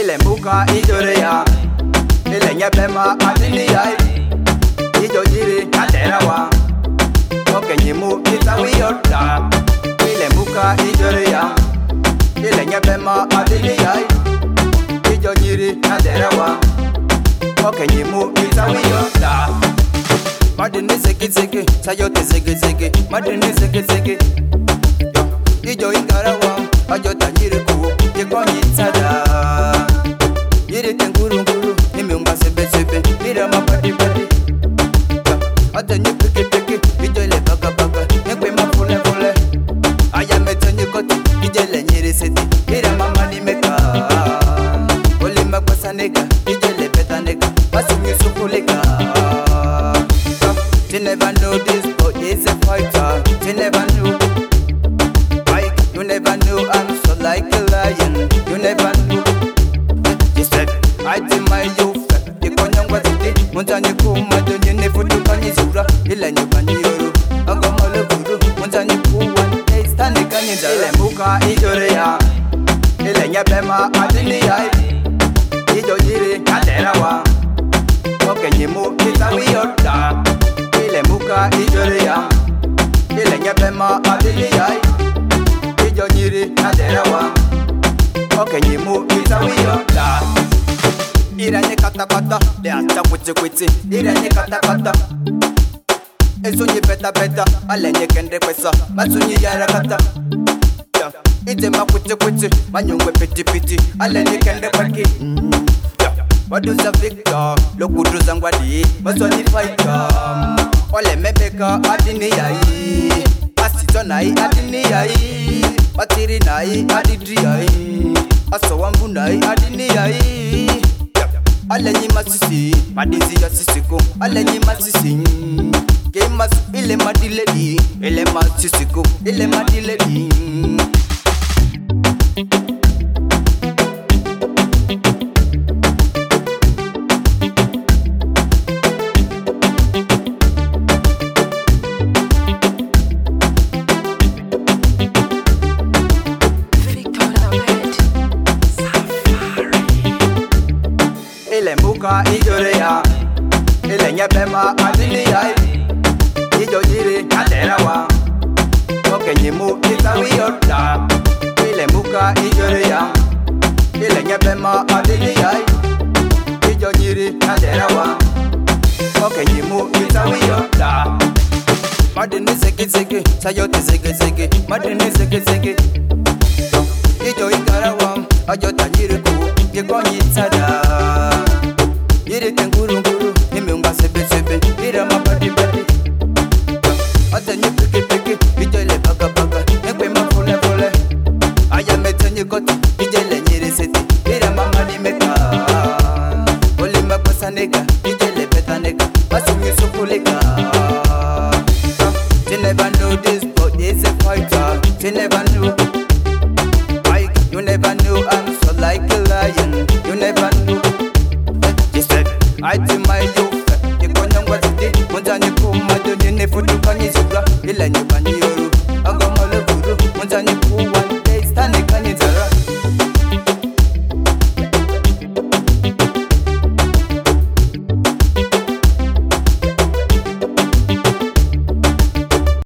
ile mbuka ijorea ile nyepema adini yai ijojiri aterawa okenyimu itawiyota ile mbuka ijorea ile nyepema adini yai ijojiri aterawa okenyimu itawiyota madini zeke sayote zeke madini zeke ijo ingarawa ajo tanyiri kuwo yekonyi tada yiri tenguru nimiunga sebe mira mapadi atenye peke ijele baga nekwe mafule ayametenye koti ijele nyiri seti mira mama nimeka oli makwasa nega ijele beta nega basi misukuleka. You never know this boy is a fighter. You never know. You never know I'm so like a lion. You never know. You said I did my youth. You can't know what it is. Montani kuma donye ne futu kanyi zura. Ila nyubani yoru. Agoma leburu. Montani kuwa. Hey stani kanyi zara. Ile mbuka ijorea. Ile nyepema adini yai. Ijojiri aterawa. Okenyimu itawiyota. Ile mbuka ijorea ile nyepema adili yai ijonyiri naterawa okenyimu itawiyota iranye katakata le acha kwiti iranye katakata ezunyi beta alenye kende kwesa mazunyi yarakata ite makwiti manyungwe piti alenye kende kwaki waduza victor lokuduza ngwadi masoni fighter ole mebeka adini yai asito nai adini yai batiri nai adidri yai asowambu nai adini yai alenyi masisi madizi ya sisiko alenyi masisi kemas ile madiledi ile masisiko ile madiledi. Ile mbuka ijorea ile nyepema adini yai ijojiri aterawa okenyimu itawiyota ile mbuka ijorea ile nyepema adini yai ijojiri aterawa okenyimu itawiyota madini zeke sayote zeke madini zeke ijo ingarawa ajo tanyiri kuwo yekonyi tada yiri tenguru nimiunga sebe